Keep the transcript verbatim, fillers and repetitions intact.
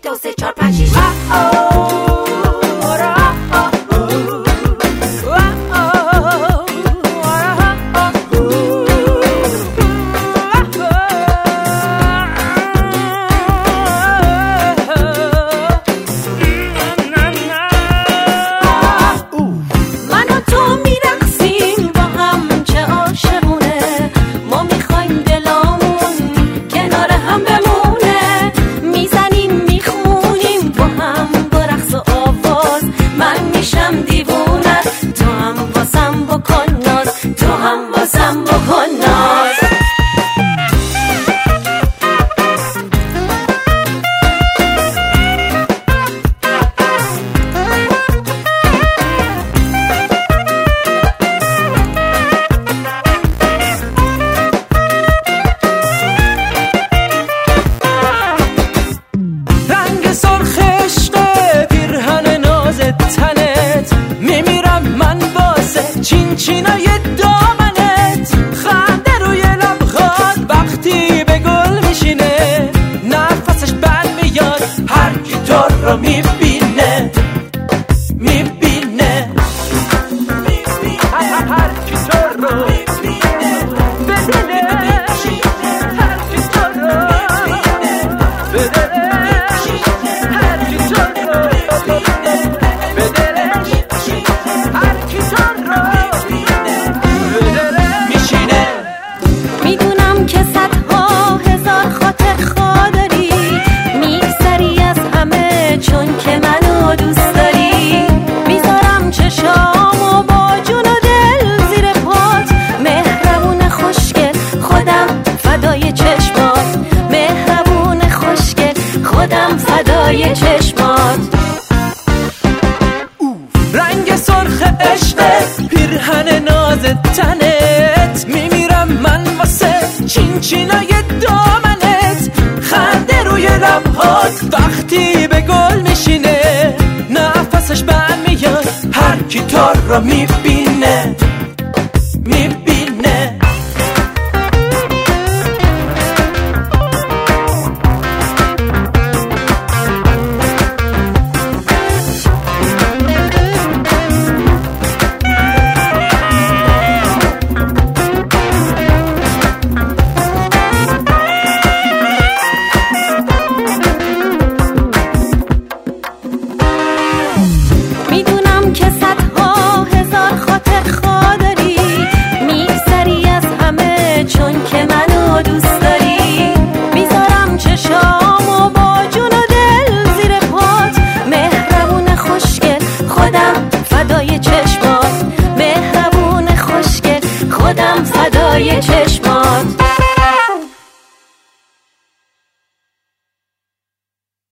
دو سه چهار پنج شیش چینای دامنت، خنده روی لبخات وقتی به گل میشینه، نفسش بند میاد هر کی تو رو میبینه میبینه هر کی تو رو میبینه به دلش، هر کی تو رو به دلش، هر کی تو رو به دلش، هر کی تو رو فدای چشمات. رنگ سرخ عشق پیرهن ناز تنت، میمیرم من واسه چین چینای دامنت، خنده روی لبهات وقتی به گل میشینه، نفسش بند میاد هر کی تو رو میبینه میبینه. فدای چشم